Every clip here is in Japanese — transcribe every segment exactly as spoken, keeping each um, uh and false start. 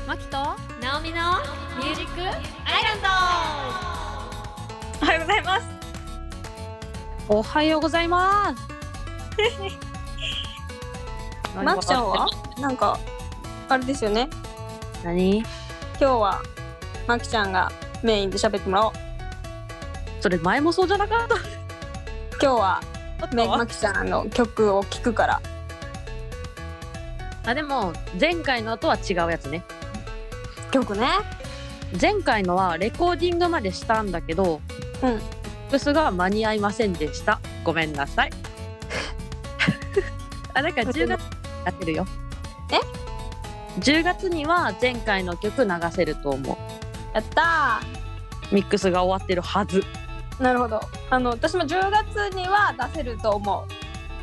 マキとナオミのミュージックアイランおはようございます。 ド。おはようございますマキちゃんはなんかあれですよね。 何？ 今日はマキちゃんがメインで喋ってもらおう。 それ前もそうじゃなかった？ 今日はメマキちゃんの曲を聴くから。 あ、でも前回のとは違うやつね。 曲ね。 前回のはレコーディングまでしたんだけど、 うん。 ミックスが間に合いませんでした。ごめんなさいあ、だからじゅうがつやってるよ。 えじゅうがつには前回の曲流せると思う。 やったミックスが終わってるはず。 ー。なるほど。あの私もじゅうがつには出せると思う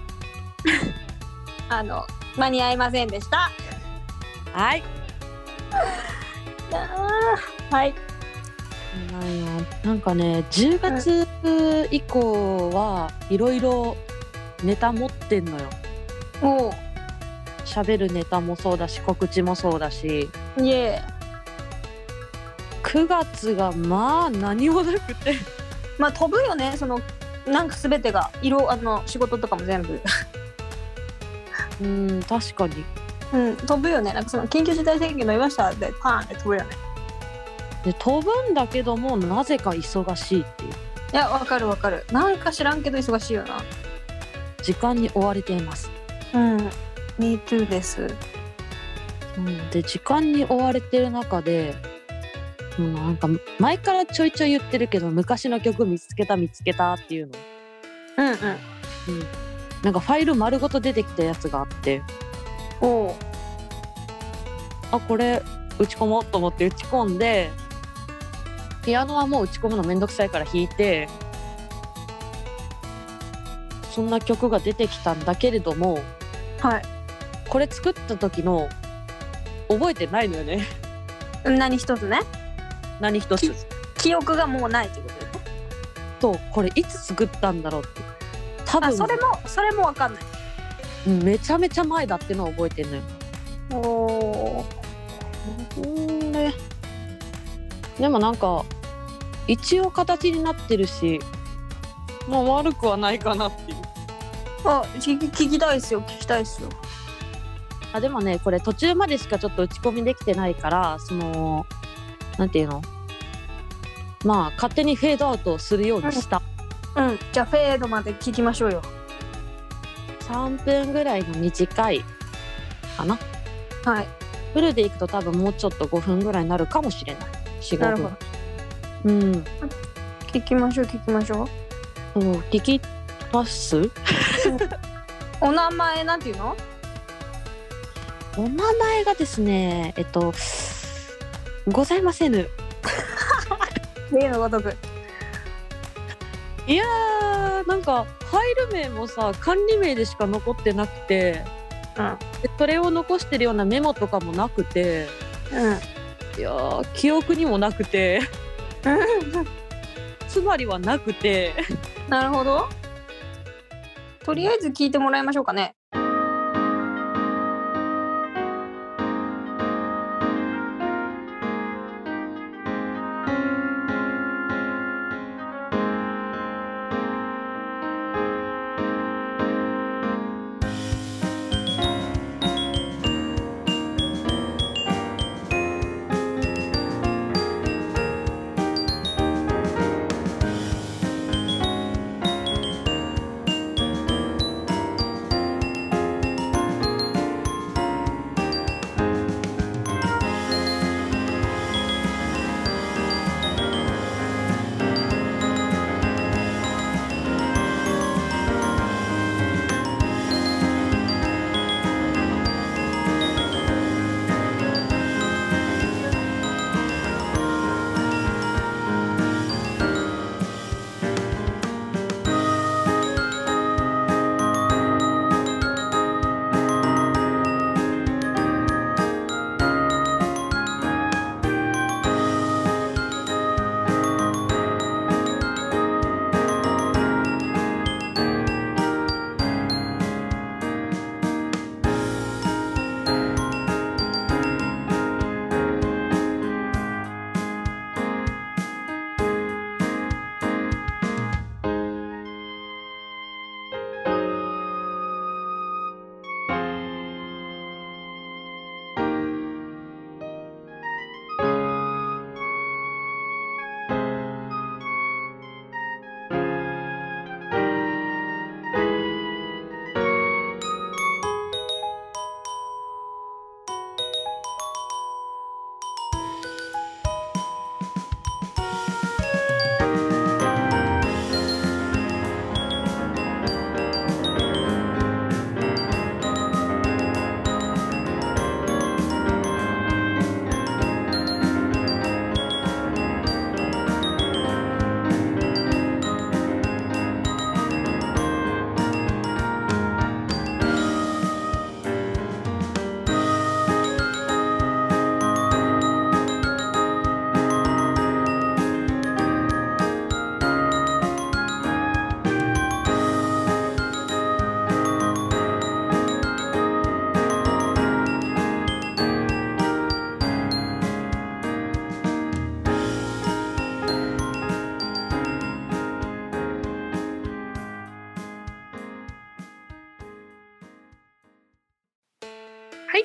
あの間に合いませんでした。 はいあはいなんやなんかねじゅうがつ以降はいろいろネタ持ってんのよ。 おう喋るネタもそうだし告知もそうだし、 イエくがつがまあ何もなくてー。まあ飛ぶよね。そのなんか全てが色あの仕事とかも全部うん確かに。 うん飛ぶよね。なんかその緊急事態宣言の岩下でパーンって飛ぶよね。 で飛ぶんだけどもなぜか忙しいっていう。 いやわかるわかる。なんか知らんけど忙しいよな。 時間に追われています。 うん Me too です。 うん、で時間に追われてる中でもうなんか前からちょいちょい言ってるけど昔の曲見つけた見つけたっていうの、 うんうん。 うん、なんかファイル丸ごと出てきたやつがあって、 おうあこれ打ち込もうと思って打ち込んで、ピアノはもう打ち込むのめんどくさいから弾いて、そんな曲が出てきたんだけれども、 はい。 これ作った時の覚えてないのよね何一つね。 何一つ。 記憶がもうないってことよね。 とこれいつ作ったんだろうって。多分あそれもそれもわかんない。 めちゃめちゃ前だってのを覚えてんのよ。 おーんででもなんか一応形になってるし、まあ悪くはないかなっていう。 あ聞き、聞きたいっすよ聞きたいっすよ。 あでもねこれ途中までしかちょっと打ち込みできてないから、そのなんていうの、まあ勝手にフェードアウトするようにした、 うん、うん、じゃあフェードまで聞きましょうよ。 さんぷんぐらいの短いかな。 はい。 フルでいくと多分もうちょっとごふんぐらいになるかもしれない。 よん、ごふん。 なるほど。 うん聞きましょう聞きましょう。 そう聞きますお名前なんていうの？ お名前がですねえっとございませぬ。 例のごとく。 いやーなんかファイル名もさ管理名でしか残ってなくて、 うんでそれを残してるようなメモとかもなくて、 うんいやー記憶にもなくてつまりはなくてなるほど。とりあえず聞いてもらいましょうかね。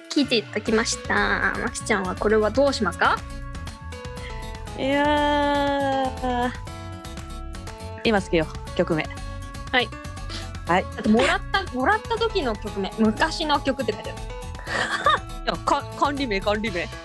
聞いていただきました。まきちゃんはこれはどうしますか？ いやー今つけよう曲名。 はいはい。 あともらったもらった時の曲名、昔の曲って書いてある。 いやか管理名管理名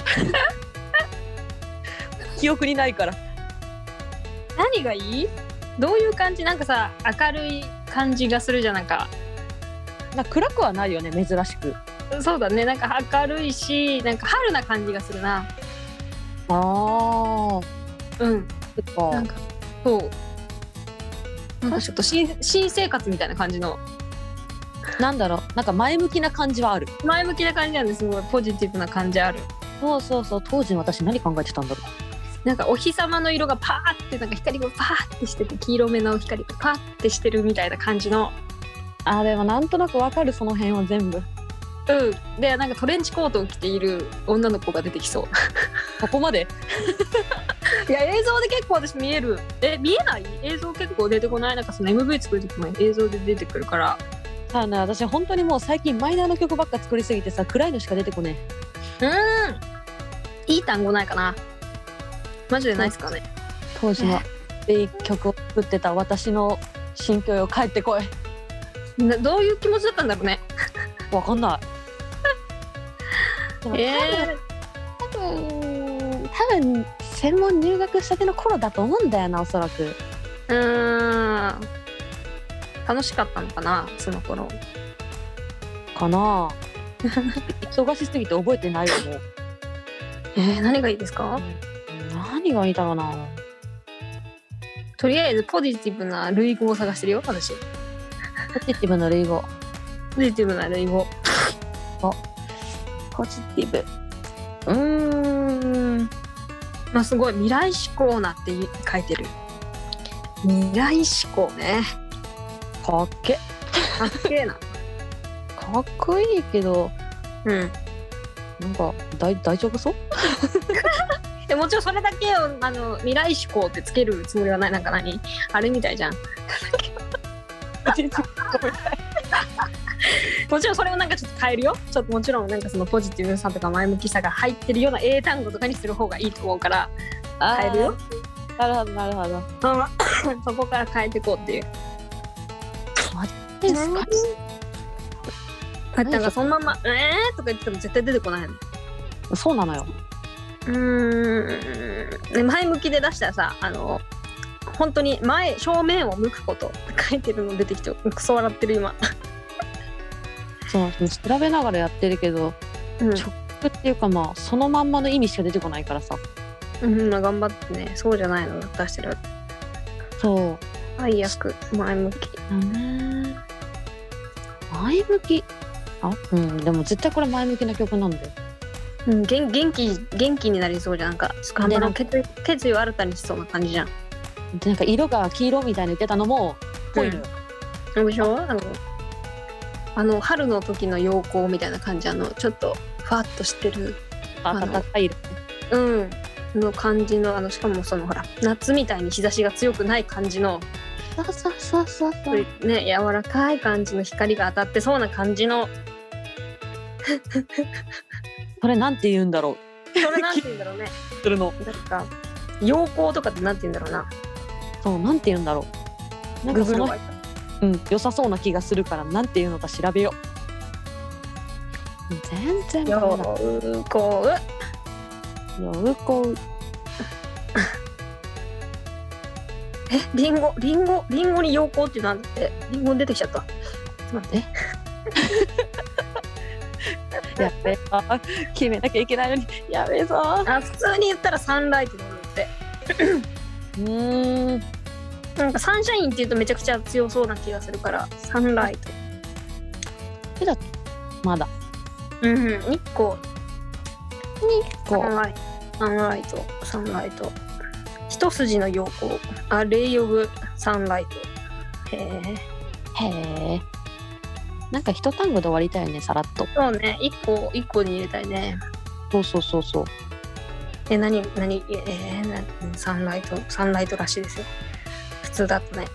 記憶にないから。 何がいい？どういう感じ？なんかさ明るい感じがするじゃん。なんかなんか暗くはないよね、珍しく。 そうだね、なんか明るいし、なんか春な感じがするな。 あーうんそっか。 なんかそうなんかちょっと新新生活みたいな感じのなんだろう、なんか前向きな感じはある。 前向きな感じなんです。すごいポジティブな感じある。 そうそうそう、当時の私何考えてたんだろなんかお日様の色がパーってなんか光がパーってしてて、黄色めの光がパーってしてるみたいな感じの。 う。あーでもなんとなくわかる、その辺は全部。 うんでなんかトレンチコートを着ている女の子が出てきそう。 ここまでいや映像で結構私見える。え見えない？映像結構出てこない？なんかその エムブイ 作る時も映像で出てくるから。 あの私本当にもう最近マイナーの曲ばっか作りすぎてさ、暗いのしか出てこねうーんいい単語ないかな。マジでないですかね。 当時は。で曲を作ってた私の心境よ、帰ってこい。 などういう気持ちだったんだろうね。 わかんない。でもえ多分多分専門入学したての頃だと思うんだよな、おそらく。 ー、うーん楽しかったのかなその頃。 かな忙しすぎて覚えてないよもう。 えー、何がいいですか？ 何がいいだろうな。 とりあえずポジティブな類語を探してるよ私。 ポジティブな類語。 ポジティブな類語。 ポジティブ。うーん。 まあすごい未来志向なって書いてる。未来志向ね。 かっけ。 かっけえな。 かっこいいけど、 うん。 なんか大大丈夫そう？ でもちろんそれだけをあの未来志向ってつけるつもりはない。なんか何あれみたいじゃん。もちろんそれをなんかちょっと変えるよ。ちょっともちろんなんかそのポジティブさとか前向きさが入ってるような英単語とかにする方がいいと思うから変えるよ。 なるほどなるほど。 そこから変えていこうっていう。 マジですか？ だってなんかそのままえーとか言っても絶対出てこないの。 そうなのよ。 うーんで前向きで出したらさ、あの本当に前正面を向くことって書いてるの出てきてクソ笑ってる今。 そう調べながらやってるけど、うん、直っていうかまあそのまんまの意味しか出てこないからさ。 うん頑張ってね。そうじゃないの出してる。 そう最悪前向きだね。前向き。あうんでも絶対これ前向きな曲なんだよ。 うん、元, 元気元気になりそうじゃん。なんかでなんか決, 決意を新たにしそうな感じじゃん。 でなんか色が黄色みたいに言ってたのもぽいのよ。 うん、でしょ？あのあの春の時の陽光みたいな感じ、あのちょっとファッとしてる暖かい色うんの感じの、あのしかもそのほら夏みたいに日差しが強くない感じのそうそうそうそうそうね、柔らかい感じの光が当たってそうな感じのこれなんて言うんだろう。それなんて言うんだろうね。 するのなんか陽光とかってなんて言うんだろうな。 そうなんて言うんだろう。なんかそのうん良さそうな気がするからなんて言うのか調べよう。全然陽光陽光えリンゴリンゴリンゴに陽光ってなんだって。リンゴ出てきちゃった。ちょっと待ってやべえぞ決めなきゃいけないのにやべえぞ。 あ普通に言ったらサンライトなんだってうーんなんかサンシャインって言うとめちゃくちゃ強そうな気がするからサンライトえだまだうんうん日光日光サンライトサンライトサンライト一筋の陽光あレイオブサンライトへえへえなんか一単語で終わりたいよねさらっと。 そうね一個一個に入れたいね。 そうそうそうそう。 え何何えー、なサンライトサンライトらしいですよ普通だとね。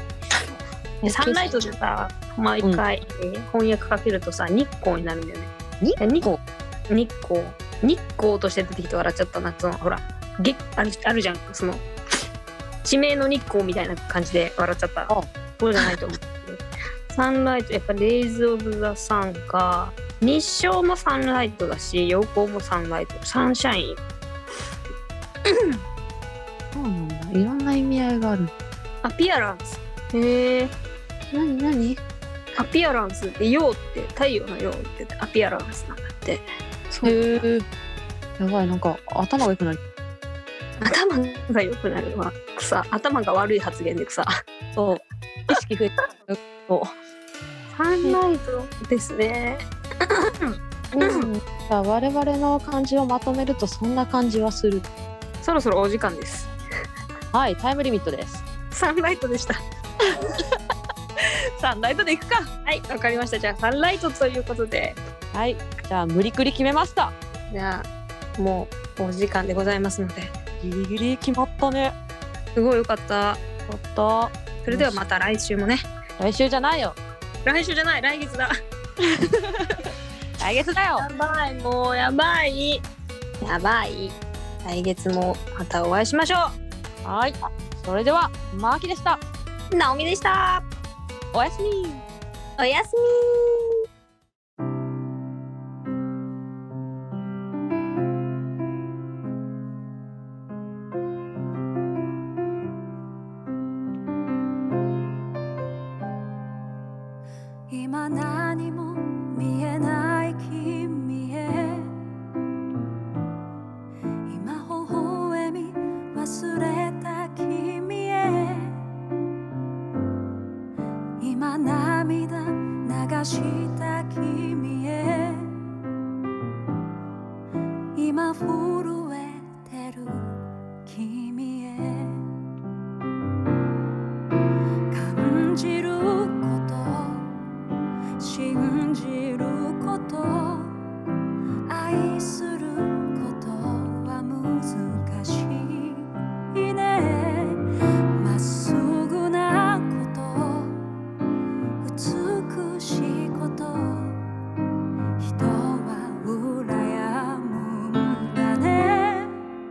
サンライトでさ毎回、うん、翻訳かけるとさ日光になるんだよね。 日光日光日光として出てきて笑っちゃったな。そのほらげあるあるじゃん、その地名の日光みたいな感じで笑っちゃった。そうじゃないと思う。サンライトやっぱレイズ・オブ・ザ・サンか。日照もサンライトだし、陽光もサンライト、サンシャイン。 そうなんだ、いろんな意味合いがある。 アピアランス。へえ。 なになに？ アピアランスって陽って太陽の陽ってアピアランスなんだって。 そう。へえ。やばい、なんか頭が良くなる。 頭が良くなるわ。草。頭が悪い発言で草。 そう。意識増えた。そう。 サンライトですね。 うん、我々の漢字をまとめるとそんな感じはする。 そろそろお時間です。 はい、タイムリミットです。 サンライトでした。 サンライトでいくか。 はい、わかりました。じゃあサンライトということで、 はい、じゃあ無理くり決めました。 じゃあもうお時間でございますので、 ギリギリ決まったね。 すごいよかった。 よかった。 それではまた来週もね。 来週じゃないよ。 来週じゃない、来月だ。 来月だよ。 やばい、もうやばい。やばい。来月もまたお会いしましょう。はい。それではマーキでした。 ナオミでした。 おやすみ。 おやすみ。 今何も見えない君へ、今微笑み忘れた君へ、今涙流した君へ、今震えてる君へ、感じる信じること、愛することは難しいね。まっすぐなこと、美しいこと、人は羨むんだね。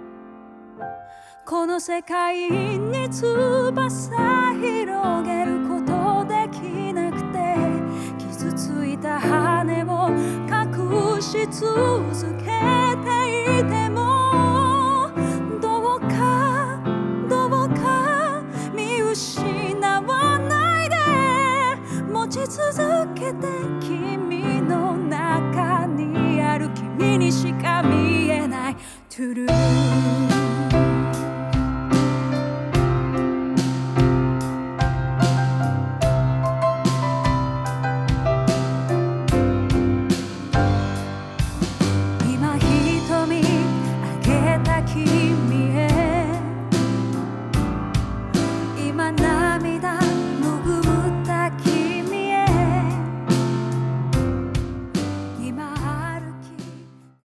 この世界に翼広げることできなくて、傷ついた羽を隠し続けていても、どうかどうか見失わないで、持ち続けて君の中にある、君にしか見えないトゥルー